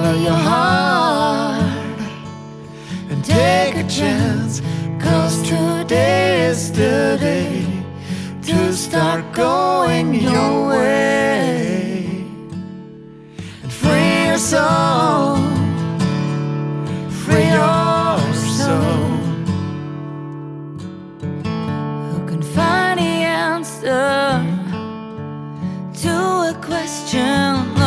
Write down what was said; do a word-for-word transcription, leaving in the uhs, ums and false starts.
follow your heart and take a chance, 'cause today is the day to start going your way and free your soul.